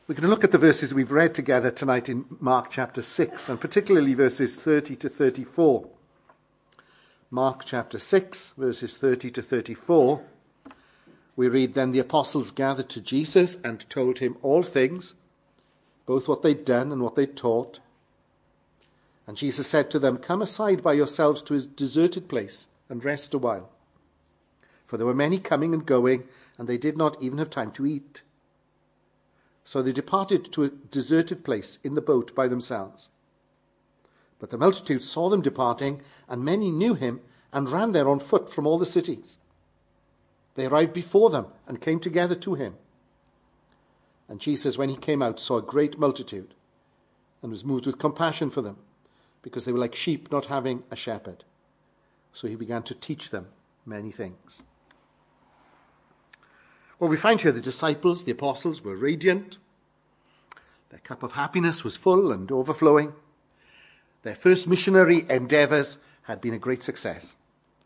We're going to look at the verses we've read together tonight in Mark chapter 6, and particularly verses 30 to 34. Mark chapter 6, verses 30 to 34. We read, "Then the apostles gathered to Jesus and told him all things, both what they'd done and what they'd taught. And Jesus said to them, 'Come aside by yourselves to his deserted place and rest a while.' For there were many coming and going, and they did not even have time to eat. So they departed to a deserted place in the boat by themselves. But the multitude saw them departing, and many knew him and ran there on foot from all the cities. They arrived before them and came together to him. And Jesus, when he came out, saw a great multitude and was moved with compassion for them, because they were like sheep not having a shepherd. So he began to teach them many things." Well, we find here the disciples, the apostles, were radiant. Their cup of happiness was full and overflowing. Their first missionary endeavours had been a great success.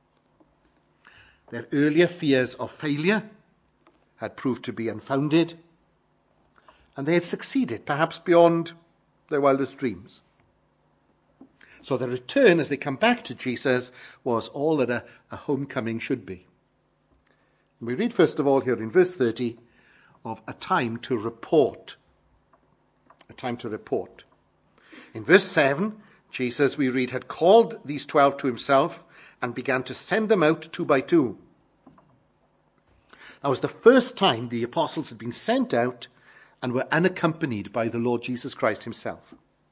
Their earlier fears of failure had proved to be unfounded, and they had succeeded, perhaps beyond their wildest dreams. So their return, as they come back to Jesus, was all that a homecoming should be. We read first of all here in verse 30 of a time to report. A time to report. In verse 7, Jesus, we read, had called these 12 to himself and began to send them out 2 by 2. That was the first time the apostles had been sent out and were unaccompanied by the Lord Jesus Christ himself.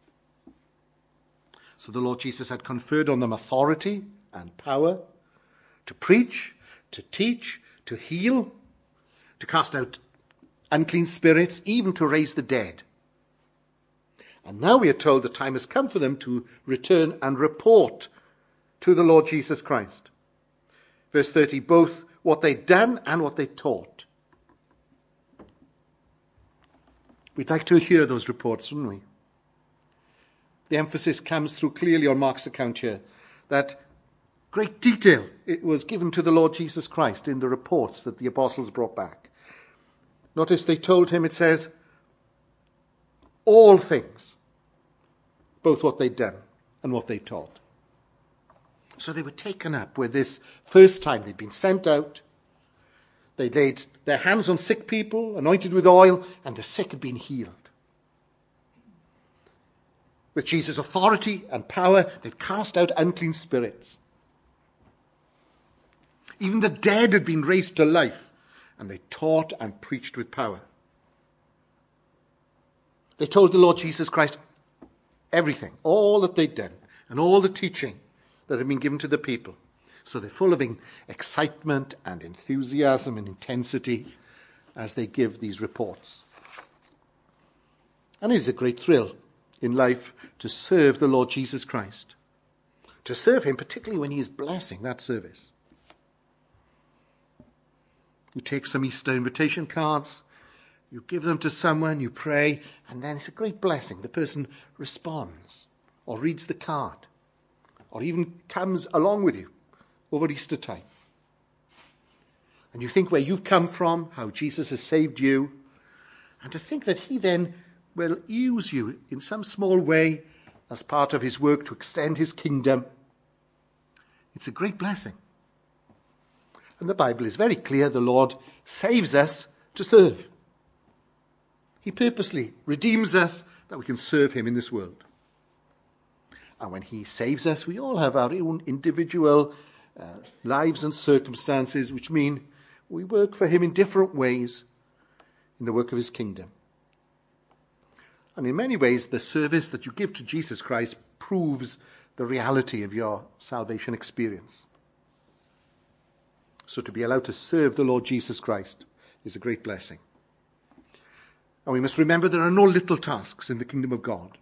So the Lord Jesus had conferred on them authority and power to preach, to teach, to heal, to cast out unclean spirits, even to raise the dead. And now we are told the time has come for them to return and report to the Lord Jesus Christ. Verse 30, both what they'd done and what they taught. We'd like to hear those reports, wouldn't we? The emphasis comes through clearly on Mark's account here, that great detail it was given to the Lord Jesus Christ in the reports that the apostles brought back. Notice they told him, it says, all things, both what they'd done and what they taught. So they were taken up with this first time they'd been sent out. They laid their hands on sick people, anointed with oil, and the sick had been healed. With Jesus' authority and power, they'd cast out unclean spirits. Even the dead had been raised to life, and they taught and preached with power. They told the Lord Jesus Christ everything, all that they'd done, and all the teaching that had been given to the people. So they're full of excitement and enthusiasm and intensity as they give these reports. And it is a great thrill in life to serve the Lord Jesus Christ, to serve him particularly when he is blessing that service. You take some Easter invitation cards, you give them to someone, you pray, and then it's a great blessing. The person responds or reads the card or even comes along with you over Easter time. And you think where you've come from, how Jesus has saved you, and to think that he then will use you in some small way as part of his work to extend his kingdom. It's a great blessing. And the Bible is very clear, the Lord saves us to serve. He purposely redeems us that we can serve him in this world. And when he saves us, we all have our own individual lives and circumstances, which mean we work for him in different ways in the work of his kingdom. And in many ways, the service that you give to Jesus Christ proves the reality of your salvation experience. So to be allowed to serve the Lord Jesus Christ is a great blessing. And we must remember there are no little tasks in the kingdom of God.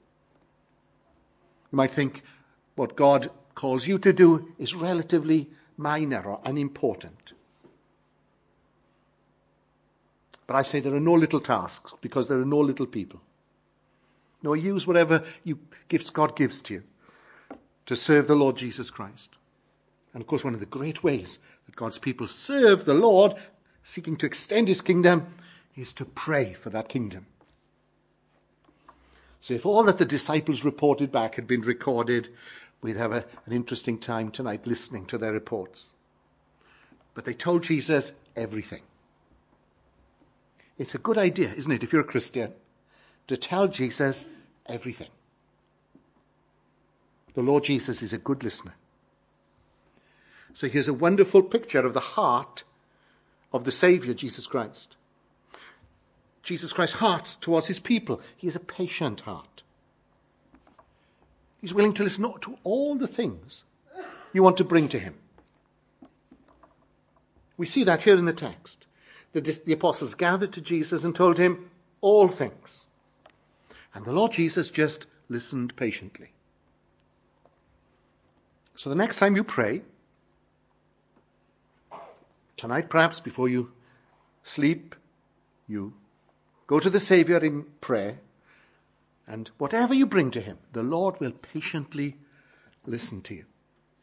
You might think what God calls you to do is relatively minor or unimportant. But I say there are no little tasks because there are no little people. No, use whatever gifts God gives to you to serve the Lord Jesus Christ. And of course, one of the great ways that God's people serve the Lord, seeking to extend his kingdom, is to pray for that kingdom. So if all that the disciples reported back had been recorded, we'd have an interesting time tonight listening to their reports. But they told Jesus everything. It's a good idea, isn't it, if you're a Christian, to tell Jesus everything. The Lord Jesus is a good listener. So here's a wonderful picture of the heart of the Saviour, Jesus Christ. Jesus Christ's heart towards his people. He is a patient heart. He's willing to listen to all the things you want to bring to him. We see that here in the text. The apostles gathered to Jesus and told him all things. And the Lord Jesus just listened patiently. So the next time you pray, tonight perhaps before you sleep, you go to the Saviour in prayer, and whatever you bring to him, the Lord will patiently listen to you.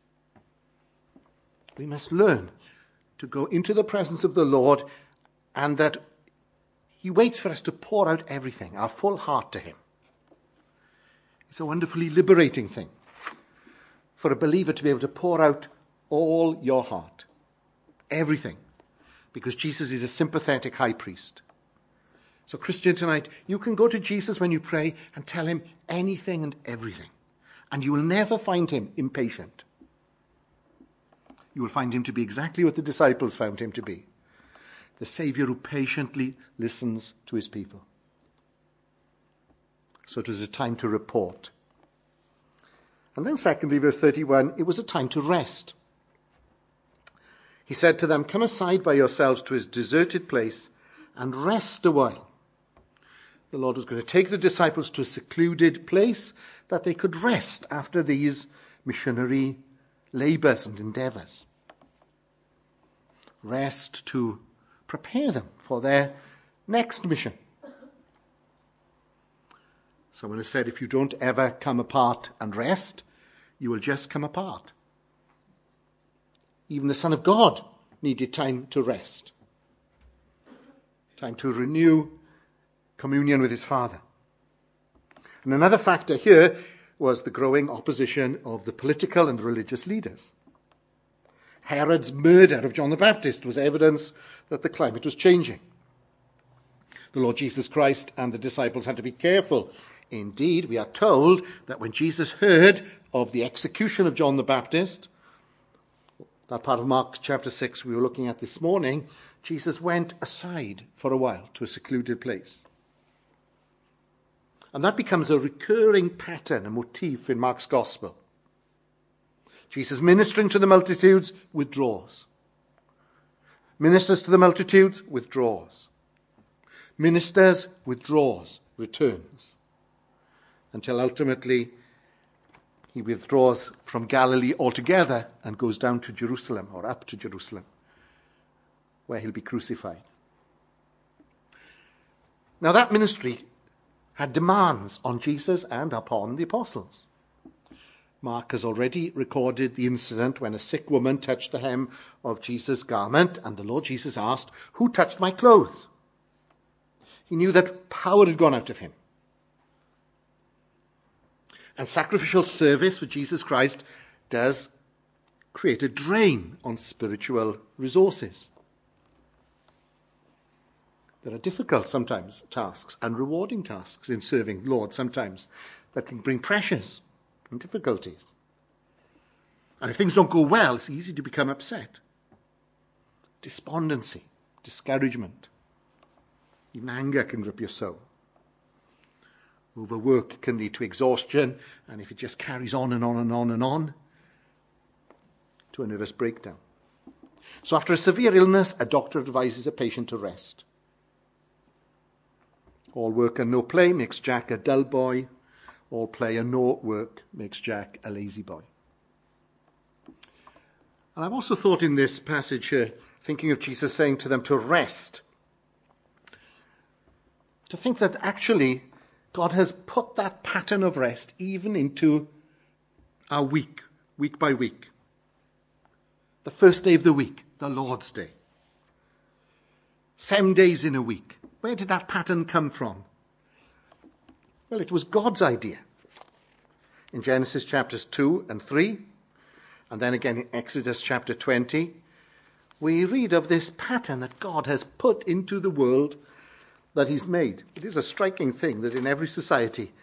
We must learn to go into the presence of the Lord, and that he waits for us to pour out everything, our full heart to him. It's a wonderfully liberating thing for a believer to be able to pour out all your heart, everything, because Jesus is a sympathetic high priest. So Christian, tonight, you can go to Jesus when you pray and tell him anything and everything, and you will never find him impatient. You will find him to be exactly what the disciples found him to be, the Saviour who patiently listens to his people. So it was a time to report. And then secondly, verse 31, it was a time to rest. He said to them, "Come aside by yourselves to his deserted place and rest a while." The Lord was going to take the disciples to a secluded place that they could rest after these missionary labours and endeavours. Rest to prepare them for their next mission. Someone has said, if you don't ever come apart and rest, you will just come apart. Even the Son of God needed time to rest, time to renew communion with his Father. And another factor here was the growing opposition of the political and religious leaders. Herod's murder of John the Baptist was evidence that the climate was changing. The Lord Jesus Christ and the disciples had to be careful. Indeed, we are told that when Jesus heard of the execution of John the Baptist, that part of Mark chapter 6 we were looking at this morning, Jesus went aside for a while to a secluded place. And that becomes a recurring pattern, a motif in Mark's gospel. Jesus ministering to the multitudes withdraws. Ministers to the multitudes, withdraws. Ministers, withdraws, returns. Until ultimately he withdraws from Galilee altogether and goes down to Jerusalem, or up to Jerusalem, where he'll be crucified. Now that ministry had demands on Jesus and upon the apostles. Mark has already recorded the incident when a sick woman touched the hem of Jesus' garment, and the Lord Jesus asked, "Who touched my clothes?" He knew that power had gone out of him. And sacrificial service for Jesus Christ does create a drain on spiritual resources. There are difficult sometimes tasks and rewarding tasks in serving Lord sometimes that can bring pressures and difficulties. And if things don't go well, it's easy to become upset. Despondency, discouragement, even anger can grip your soul. Overwork can lead to exhaustion, and if it just carries on and on and on and on, to a nervous breakdown. So after a severe illness, a doctor advises a patient to rest. All work and no play makes Jack a dull boy. All play and no work makes Jack a lazy boy. And I've also thought in this passage here, thinking of Jesus saying to them to rest, to think that actually God has put that pattern of rest even into our week by week. The first day of the week, the Lord's Day. 7 days in a week. Where did that pattern come from? Well, it was God's idea. In Genesis chapters 2 and 3, and then again in Exodus chapter 20, we read of this pattern that God has put into the world that he's made. It is a striking thing that in every society,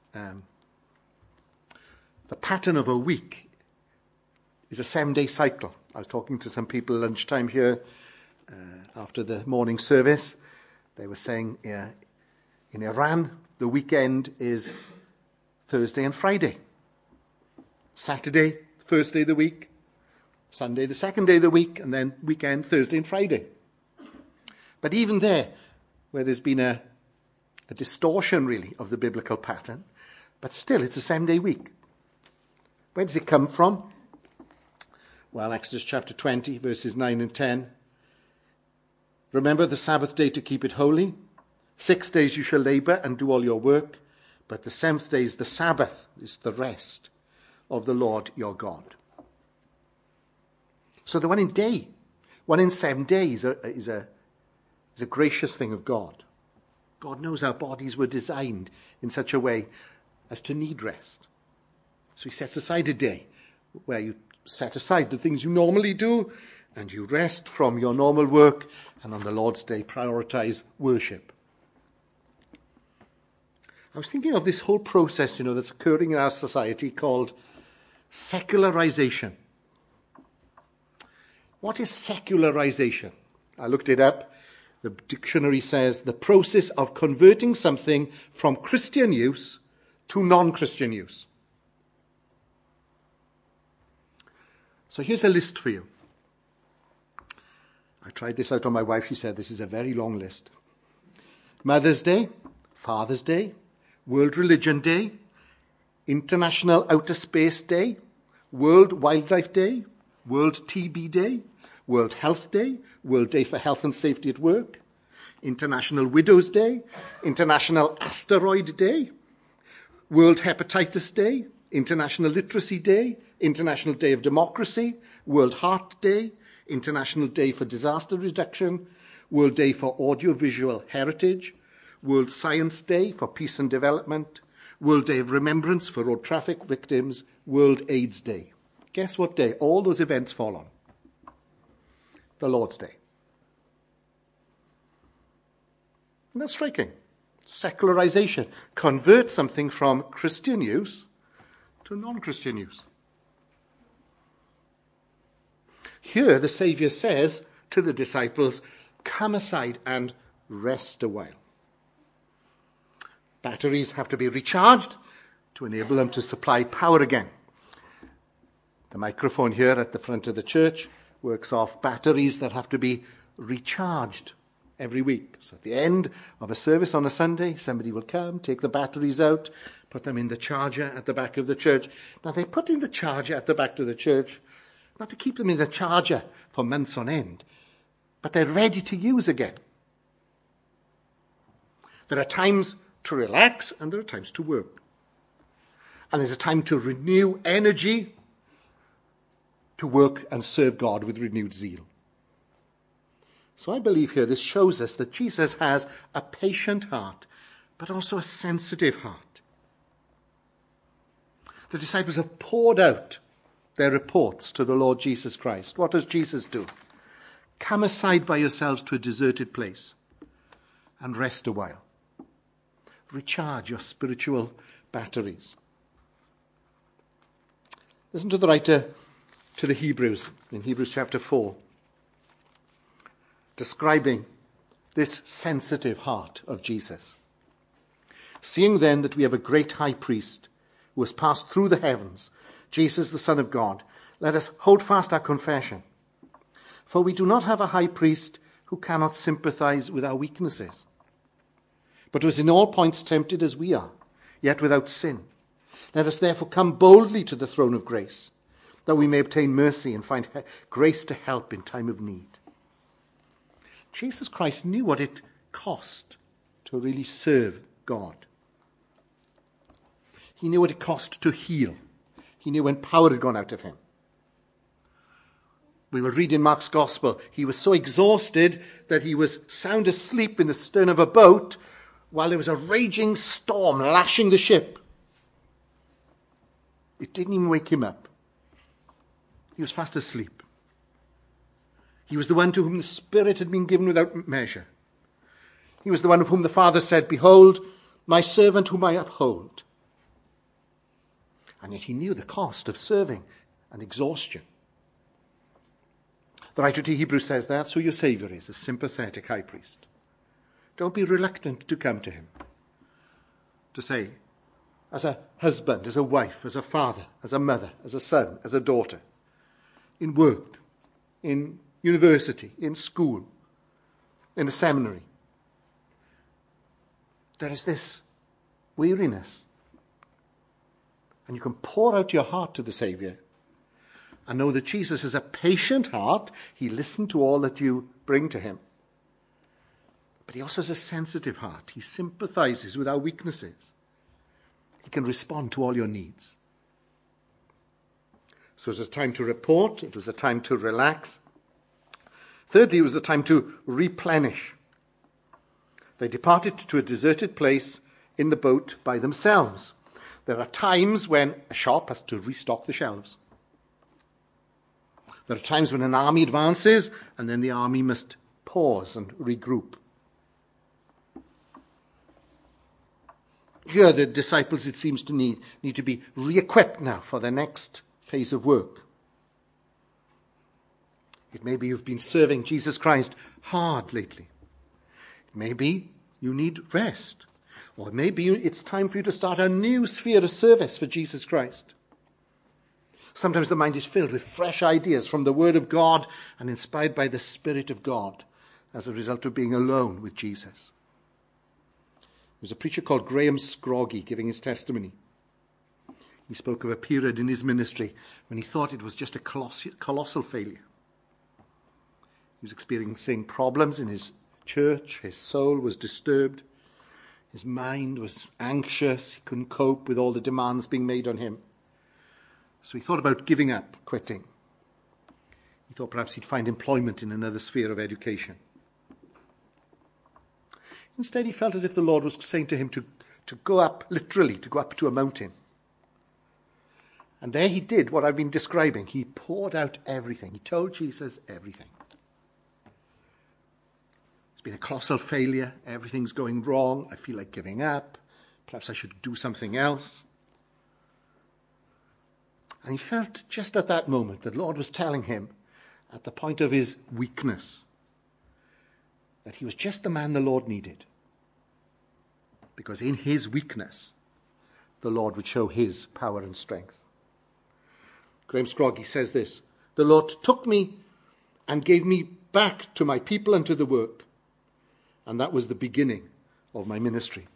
the pattern of a week is a 7-day cycle. I was talking to some people at lunchtime here after the morning service. They were saying in Iran, the weekend is Thursday and Friday. Saturday, first day of the week. Sunday, the second day of the week. And then weekend, Thursday and Friday. But even there, where there's been a distortion, really, of the biblical pattern, but still, it's a 7-day week. Where does it come from? Well, Exodus chapter 20, verses 9 and 10. Remember the Sabbath day to keep it holy. 6 days you shall labor and do all your work, but the 7th day is the Sabbath, is the rest of the Lord your God. So the 1 in 7 days is a gracious thing of God. God knows our bodies were designed in such a way as to need rest. So he sets aside a day where you set aside the things you normally do and you rest from your normal work, and on the Lord's day prioritize worship. I was thinking of this whole process, that's occurring in our society called secularization. What is secularization? I looked it up. The dictionary says the process of converting something from Christian use to non-Christian use. So here's a list for you. I tried this out on my wife. She said this is a very long list. Mother's Day, Father's Day, World Religion Day, International Outer Space Day, World Wildlife Day, World TB Day, World Health Day, World Day for Health and Safety at Work, International Widows Day, International Asteroid Day, World Hepatitis Day, International Literacy Day, International Day of Democracy, World Heart Day, International Day for Disaster Reduction, World Day for Audiovisual Heritage, World Science Day for Peace and Development, World Day of Remembrance for Road Traffic Victims, World AIDS Day. Guess what day all those events fall on? The Lord's Day. Isn't that striking? Secularization. Convert something from Christian use to non-Christian use. Here the Saviour says to the disciples, come aside and rest a while. Batteries have to be recharged to enable them to supply power again. The microphone here at the front of the church works off batteries that have to be recharged every week. So at the end of a service on a Sunday, somebody will come, take the batteries out, put them in the charger at the back of the church. Now they put in the charger at the back of the church, not to keep them in the charger for months on end, but they're ready to use again. There are times to relax and there are times to work. And there's a time to renew energy to work and serve God with renewed zeal. So I believe here this shows us that Jesus has a patient heart, but also a sensitive heart. The disciples have poured out their reports to the Lord Jesus Christ. What does Jesus do? Come aside by yourselves to a deserted place and rest a while. Recharge your spiritual batteries. Listen to the writer to the Hebrews in Hebrews chapter 4, describing this sensitive heart of Jesus. Seeing then that we have a great high priest who has passed through the heavens, Jesus the Son of God, let us hold fast our confession. For we do not have a high priest who cannot sympathize with our weaknesses, but was in all points tempted as we are, yet without sin. Let us therefore come boldly to the throne of grace, that we may obtain mercy and find grace to help in time of need. Jesus Christ knew what it cost to really serve God. He knew what it cost to heal. He knew when power had gone out of him. We will read in Mark's Gospel, he was so exhausted that he was sound asleep in the stern of a boat while there was a raging storm lashing the ship. It didn't even wake him up. He was fast asleep. He was the one to whom the Spirit had been given without measure. He was the one of whom the Father said, "Behold, my servant whom I uphold." And yet he knew the cost of serving and exhaustion. The writer to Hebrews says that's who your Saviour is, a sympathetic high priest. Don't be reluctant to come to him. To say, as a husband, as a wife, as a father, as a mother, as a son, as a daughter, in work, in university, in school, in a seminary, there is this weariness. And you can pour out your heart to the Saviour and know that Jesus has a patient heart. He listened to all that you bring to him. But he also has a sensitive heart. He sympathizes with our weaknesses. He can respond to all your needs. So it was a time to report. It was a time to relax. Thirdly, it was a time to replenish. They departed to a deserted place in the boat by themselves. There are times when a shop has to restock the shelves. There are times when an army advances and then the army must pause and regroup. Here the disciples, it seems to need to be re-equipped now for their next phase of work. It may be you've been serving Jesus Christ hard lately. It may be you need rest. Or maybe it's time for you to start a new sphere of service for Jesus Christ. Sometimes the mind is filled with fresh ideas from the Word of God and inspired by the Spirit of God as a result of being alone with Jesus. There was a preacher called Graham Scroggie giving his testimony. He spoke of a period in his ministry when he thought it was just a colossal failure. He was experiencing problems in his church. His soul was disturbed. His mind was anxious. He couldn't cope with all the demands being made on him. So he thought about giving up, quitting. He thought perhaps he'd find employment in another sphere of education. Instead, he felt as if the Lord was saying to him to go up, literally, to go up to a mountain. And there he did what I've been describing. He poured out everything. He told Jesus everything. It's been a colossal failure. Everything's going wrong. I feel like giving up. Perhaps I should do something else. And he felt just at that moment that the Lord was telling him, at the point of his weakness, that he was just the man the Lord needed. Because in his weakness, the Lord would show his power and strength. Graham Scroggie says this: "The Lord took me and gave me back to my people and to the work. And that was the beginning of my ministry."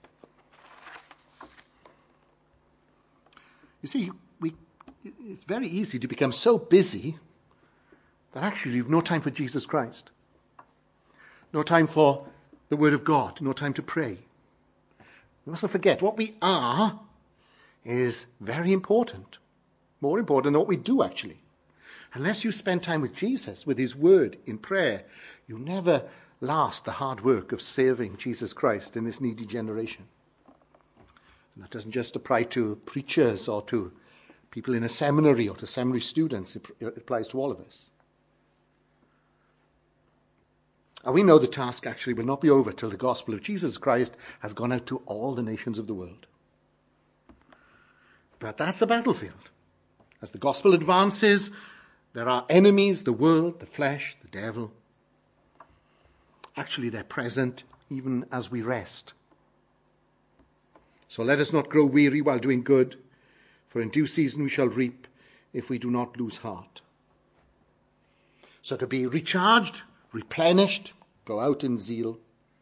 You see, it's very easy to become so busy that actually you've no time for Jesus Christ. No time for the Word of God. No time to pray. We mustn't forget, what we are is very important. More important than what we do, actually. Unless you spend time with Jesus, with his Word, in prayer, you never last the hard work of serving Jesus Christ in this needy generation. And that doesn't just apply to preachers or to people in a seminary or to seminary students. It applies to all of us. And we know the task actually will not be over till the gospel of Jesus Christ has gone out to all the nations of the world. But that's a battlefield. As the gospel advances, there are enemies, the world, the flesh, the devil. Actually, they're present even as we rest. So let us not grow weary while doing good, for in due season we shall reap if we do not lose heart. So to be recharged, replenished, go out in zeal.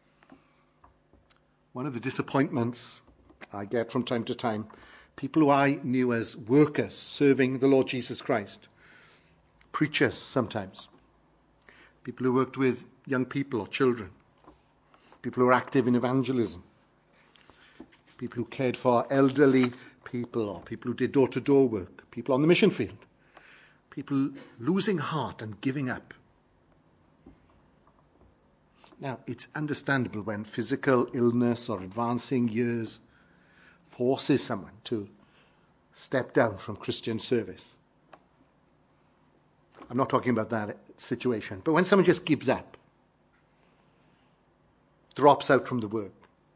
One of the disappointments I get from time to time, people who I knew as workers serving the Lord Jesus Christ, preachers sometimes, people who worked with young people or children, people who were active in evangelism, people who cared for elderly people or people who did door-to-door work, people on the mission field, people losing heart and giving up. Now, it's understandable when physical illness or advancing years forces someone to step down from Christian service. I'm not talking about that situation. But when someone just gives up, drops out from the work,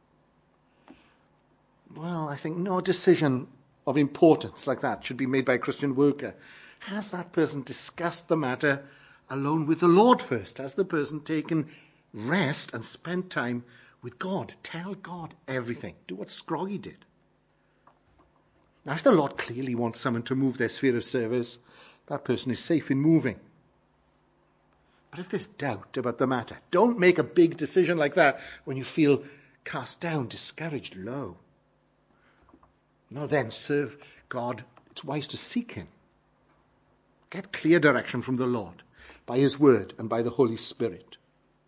well, I think no decision of importance like that should be made by a Christian worker. Has that person discussed the matter alone with the Lord first? Has the person taken rest and spent time with God? Tell God everything. Do what Scroggy did. Now, if the Lord clearly wants someone to move their sphere of service, that person is safe in moving. But if there's doubt about the matter, don't make a big decision like that when you feel cast down, discouraged, low. No, then serve God. It's wise to seek him. Get clear direction from the Lord by his word and by the Holy Spirit.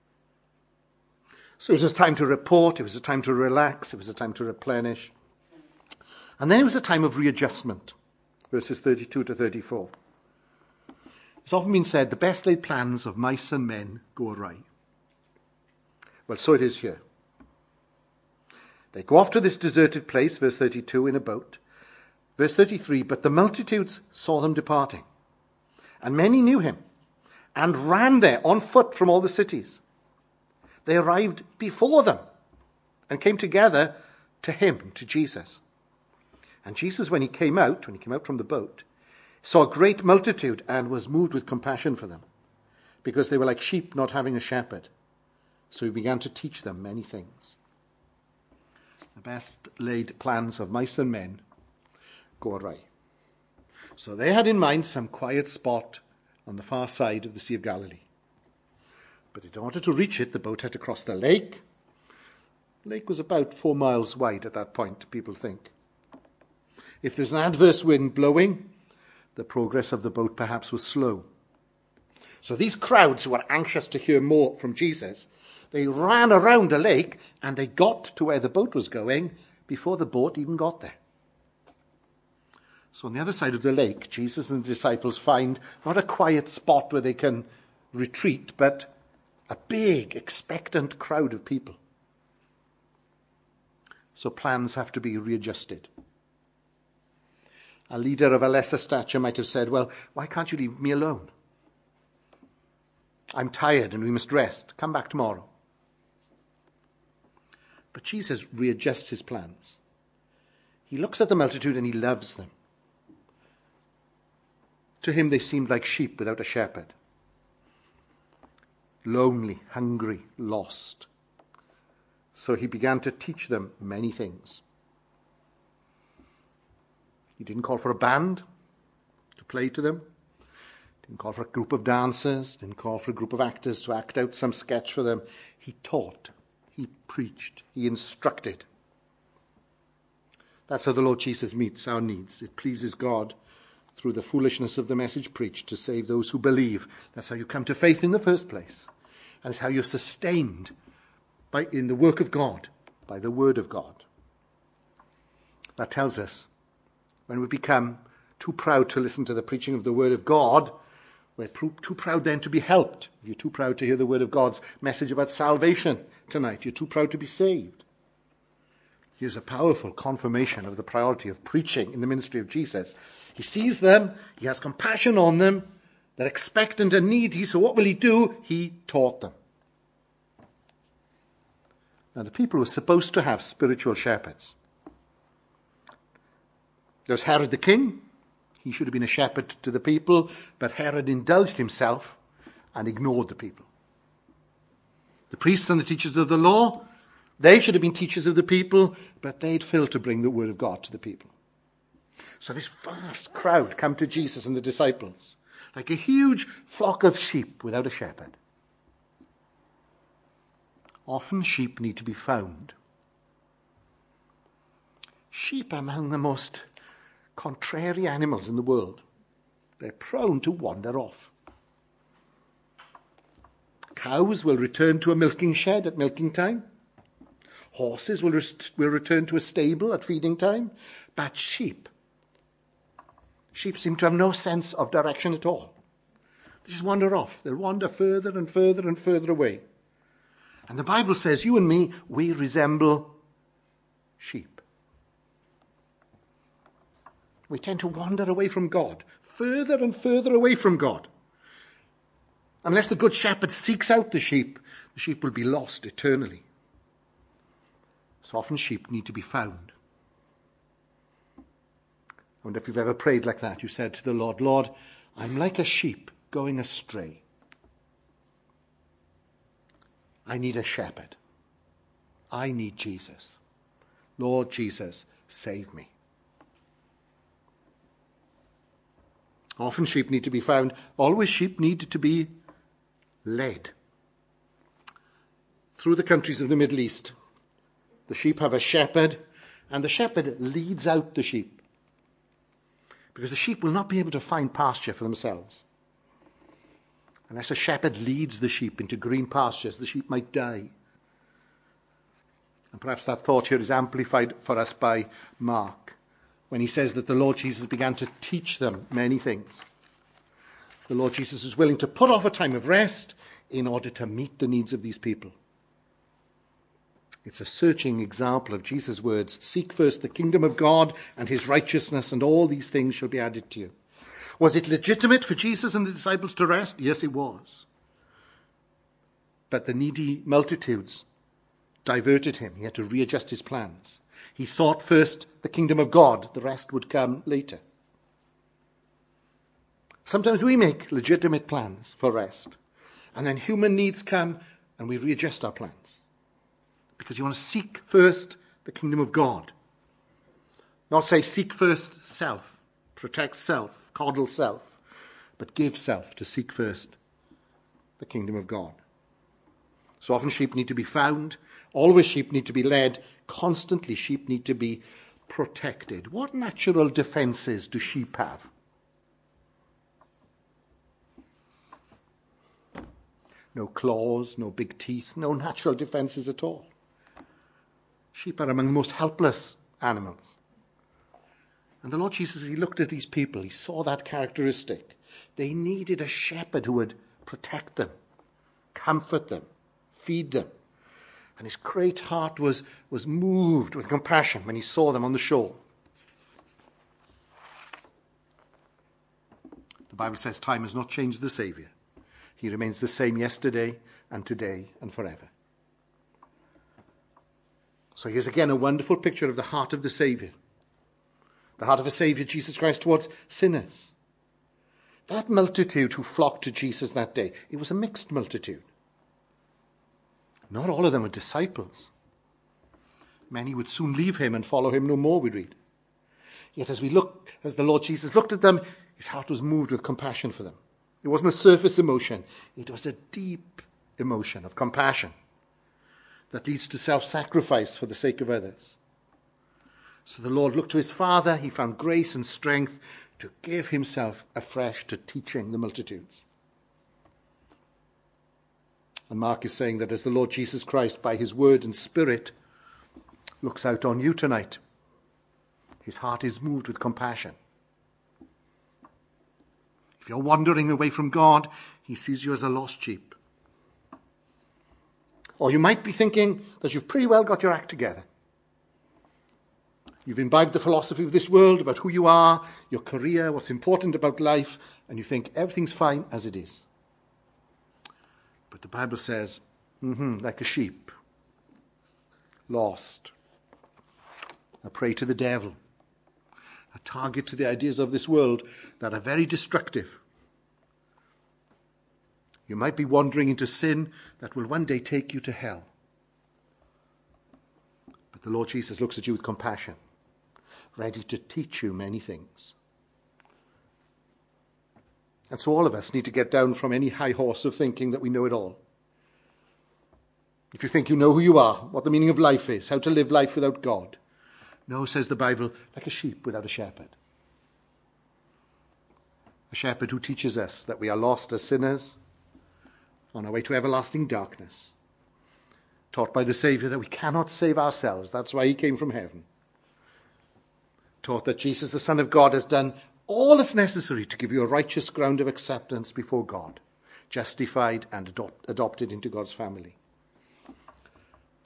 So it was a time to report, it was a time to relax, it was a time to replenish. And then it was a time of readjustment, verses 32 to 34. It's often been said, the best laid plans of mice and men go awry. Well, so it is here. They go off to this deserted place, verse 32, in a boat. Verse 33, but the multitudes saw them departing, and many knew him, and ran there on foot from all the cities. They arrived before them, and came together to him, to Jesus. And Jesus, when he came out from the boat, saw a great multitude and was moved with compassion for them, because they were like sheep not having a shepherd. So he began to teach them many things. The best laid plans of mice and men go awry. So they had in mind some quiet spot on the far side of the Sea of Galilee. But in order to reach it, the boat had to cross the lake. The lake was about 4 miles wide at that point, people think. If there's an adverse wind blowing, the progress of the boat perhaps was slow. So these crowds who were anxious to hear more from Jesus, they ran around the lake and they got to where the boat was going before the boat even got there. So on the other side of the lake, Jesus and the disciples find not a quiet spot where they can retreat, but a big, expectant crowd of people. So plans have to be readjusted. A leader of a lesser stature might have said, well, why can't you leave me alone? I'm tired and we must rest. Come back tomorrow. But Jesus readjusts his plans. He looks at the multitude and he loves them. To him they seemed like sheep without a shepherd. Lonely, hungry, lost. So he began to teach them many things. He didn't call for a band to play to them. Didn't call for a group of dancers. Didn't call for a group of actors to act out some sketch for them. He taught. He preached. He instructed. That's how the Lord Jesus meets our needs. It pleases God through the foolishness of the message preached to save those who believe. That's how you come to faith in the first place. And it's how you're sustained in the work of God, by the word of God. That tells us when we become too proud to listen to the preaching of the word of God, we're too proud then to be helped. You're too proud to hear the word of God's message about salvation tonight. You're too proud to be saved. Here's a powerful confirmation of the priority of preaching in the ministry of Jesus. He sees them. He has compassion on them. They're expectant and needy. So what will he do? He taught them. Now the people were supposed to have spiritual shepherds. There's Herod the king. He should have been a shepherd to the people, but Herod indulged himself and ignored the people. The priests and the teachers of the law, they should have been teachers of the people, but they'd failed to bring the word of God to the people. So this vast crowd come to Jesus and the disciples, like a huge flock of sheep without a shepherd. Often sheep need to be found. Sheep are among the most contrary animals in the world. They're prone to wander off. Cows will return to a milking shed at milking time. Horses will return to a stable at feeding time. But sheep seem to have no sense of direction at all. They just wander off. They'll wander further and further and further away. And the Bible says you and me, we resemble sheep. We tend to wander away from God, further and further away from God. Unless the good shepherd seeks out the sheep will be lost eternally. So often sheep need to be found. I wonder if you've ever prayed like that. You said to the Lord, Lord, I'm like a sheep going astray. I need a shepherd. I need Jesus. Lord Jesus, save me. Often sheep need to be found. Always sheep need to be led. Through the countries of the Middle East, the sheep have a shepherd, and the shepherd leads out the sheep. Because the sheep will not be able to find pasture for themselves. Unless a shepherd leads the sheep into green pastures, the sheep might die. And perhaps that thought here is amplified for us by Mark, when he says that the Lord Jesus began to teach them many things. The Lord Jesus was willing to put off a time of rest in order to meet the needs of these people. It's a searching example of Jesus' words, seek first the kingdom of God and his righteousness, and all these things shall be added to you. Was it legitimate for Jesus and the disciples to rest? Yes, it was. But the needy multitudes diverted him. He had to readjust his plans. He sought first the kingdom of God. The rest would come later. Sometimes we make legitimate plans for rest, and then human needs come and we readjust our plans. Because you want to seek first the kingdom of God. Not say seek first self, protect self, coddle self, but give self to seek first the kingdom of God. So often sheep need to be found. Always sheep need to be led. Constantly sheep need to be protected. What natural defenses do sheep have? No claws, no big teeth, no natural defenses at all. Sheep are among the most helpless animals. And the Lord Jesus, he looked at these people, he saw that characteristic. They needed a shepherd who would protect them, comfort them, feed them. And his great heart was moved with compassion when he saw them on the shore. The Bible says time has not changed the Saviour. He remains the same yesterday and today and forever. So here's again a wonderful picture of the heart of the Saviour. The heart of a Saviour, Jesus Christ, towards sinners. That multitude who flocked to Jesus that day, it was a mixed multitude. Not all of them were disciples. Many would soon leave him and follow him no more, we read. Yet as the Lord Jesus looked at them, his heart was moved with compassion for them. It wasn't a surface emotion. It was a deep emotion of compassion that leads to self-sacrifice for the sake of others. So the Lord looked to his Father. He found grace and strength to give himself afresh to teaching the multitudes. And Mark is saying that as the Lord Jesus Christ, by his word and spirit, looks out on you tonight, his heart is moved with compassion. If you're wandering away from God, he sees you as a lost sheep. Or you might be thinking that you've pretty well got your act together. You've imbibed the philosophy of this world about who you are, your career, what's important about life, and you think everything's fine as it is. But the Bible says, like a sheep, lost, a prey to the devil, a target to the ideas of this world that are very destructive. You might be wandering into sin that will one day take you to hell. But the Lord Jesus looks at you with compassion, ready to teach you many things. And so all of us need to get down from any high horse of thinking that we know it all. If you think you know who you are, what the meaning of life is, how to live life without God. No, says the Bible, like a sheep without a shepherd. A shepherd who teaches us that we are lost as sinners, on our way to everlasting darkness. Taught by the Saviour that we cannot save ourselves. That's why he came from heaven. Taught that Jesus, the Son of God, has done all that's necessary to give you a righteous ground of acceptance before God, justified and adopted into God's family.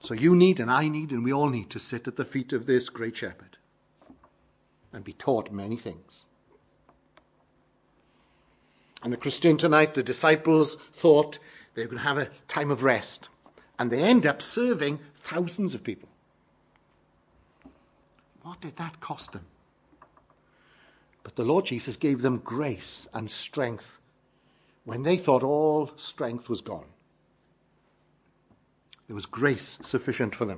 So you need, and I need, and we all need to sit at the feet of this great shepherd and be taught many things. And the Christian tonight, the disciples thought they were going to have a time of rest. And they end up serving thousands of people. What did that cost them? But the Lord Jesus gave them grace and strength when they thought all strength was gone. There was grace sufficient for them.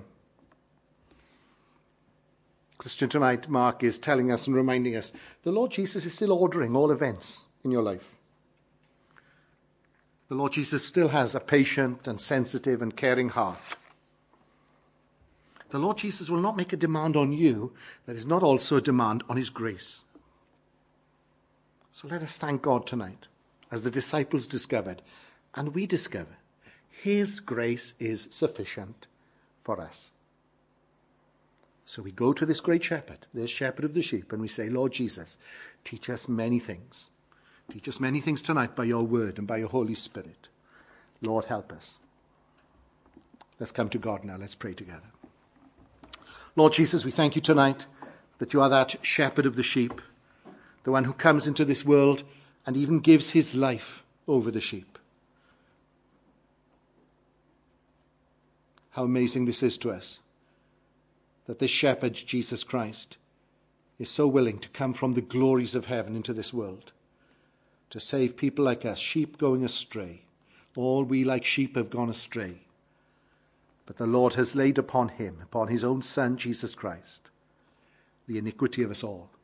Christian tonight, Mark is telling us and reminding us, the Lord Jesus is still ordering all events in your life. The Lord Jesus still has a patient and sensitive and caring heart. The Lord Jesus will not make a demand on you that is not also a demand on his grace. So let us thank God tonight, as the disciples discovered, and we discover, his grace is sufficient for us. So we go to this great shepherd, this shepherd of the sheep, and we say, Lord Jesus, teach us many things. Teach us many things tonight by your word and by your Holy Spirit. Lord, help us. Let's come to God now. Let's pray together. Lord Jesus, we thank you tonight that you are that shepherd of the sheep, the one who comes into this world and even gives his life over the sheep. How amazing this is to us, that this shepherd, Jesus Christ, is so willing to come from the glories of heaven into this world, to save people like us, sheep going astray. All we like sheep have gone astray. But the Lord has laid upon him, upon his own Son, Jesus Christ, the iniquity of us all.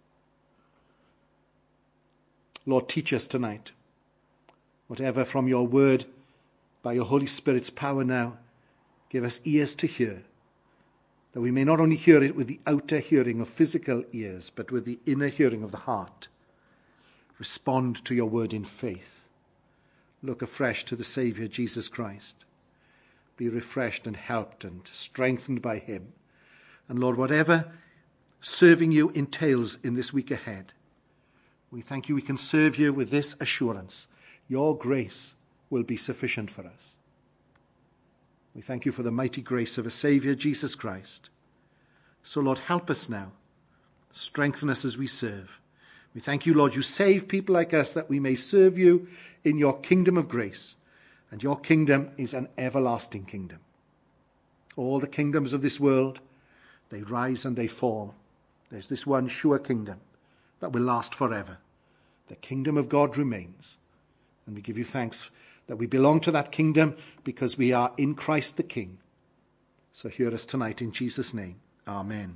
Lord, teach us tonight, whatever from your word, by your Holy Spirit's power now, give us ears to hear, that we may not only hear it with the outer hearing of physical ears, but with the inner hearing of the heart. Respond to your word in faith. Look afresh to the Saviour, Jesus Christ. Be refreshed and helped and strengthened by him. And Lord, whatever serving you entails in this week ahead, we thank you we can serve you with this assurance. Your grace will be sufficient for us. We thank you for the mighty grace of a Saviour, Jesus Christ. So Lord, help us now. Strengthen us as we serve. We thank you, Lord, you save people like us that we may serve you in your kingdom of grace. And your kingdom is an everlasting kingdom. All the kingdoms of this world, they rise and they fall. There's this one sure kingdom that will last forever. The kingdom of God remains. And we give you thanks that we belong to that kingdom because we are in Christ the King. So hear us tonight in Jesus' name. Amen.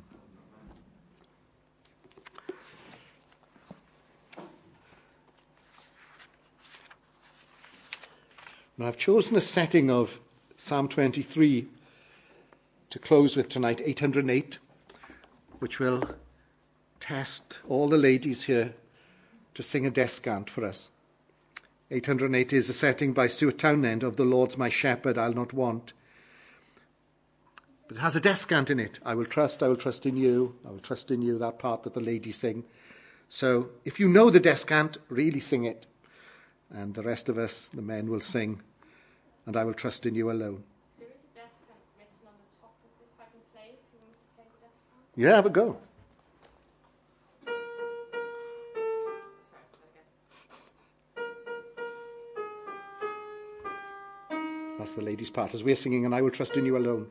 Now I've chosen a setting of Psalm 23 to close with tonight, 808, which will test all the ladies here to sing a descant for us. 808 is a setting by Stuart Townend of The Lord's My Shepherd, I'll Not Want. But it has a descant in it. I will trust in you, I will trust in you, that part that the ladies sing. So if you know the descant, really sing it. And the rest of us, the men, will sing, and I will trust in you alone. There is a descant written on the top of this I can play if you want me to play the descant. Yeah, have a go. That's the ladies' part as we're singing, and I will trust in you alone.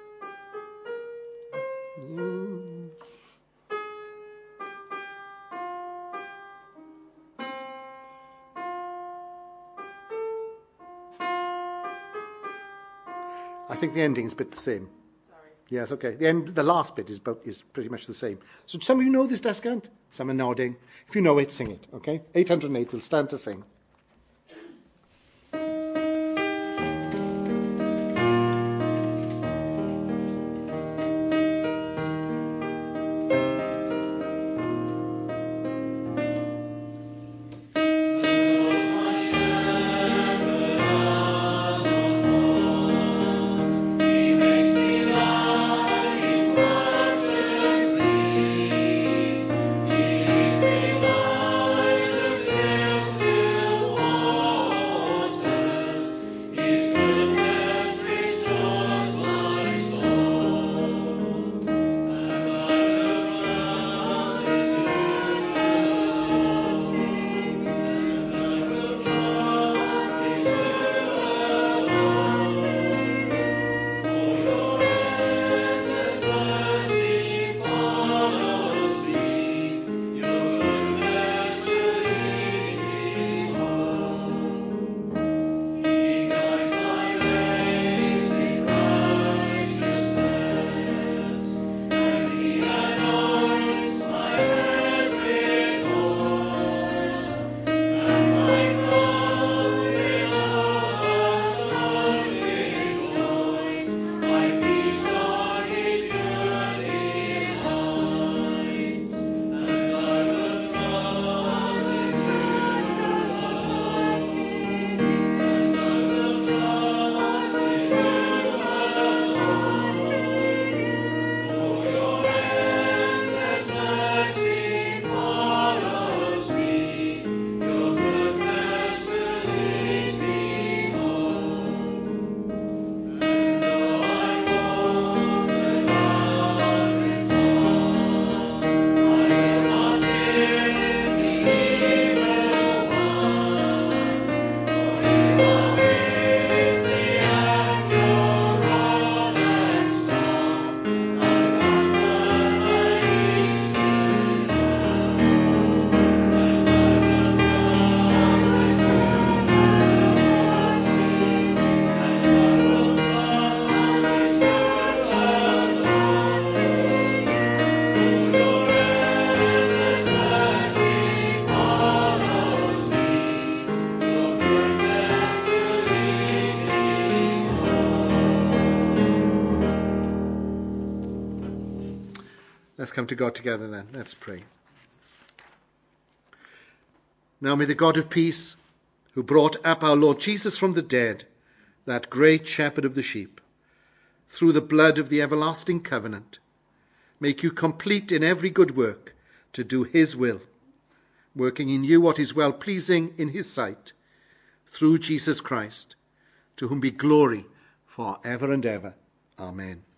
I think the ending's a bit the same. Sorry. Yes, okay. The last bit is pretty much the same. So some of you know this descant? Some are nodding. If you know it, sing it, okay? 808 will stand to sing. Still Let's come to God together then. Let's pray. Now may the God of peace, who brought up our Lord Jesus from the dead, that great shepherd of the sheep, through the blood of the everlasting covenant, make you complete in every good work to do his will, working in you what is well-pleasing in his sight, through Jesus Christ, to whom be glory for ever and ever. Amen.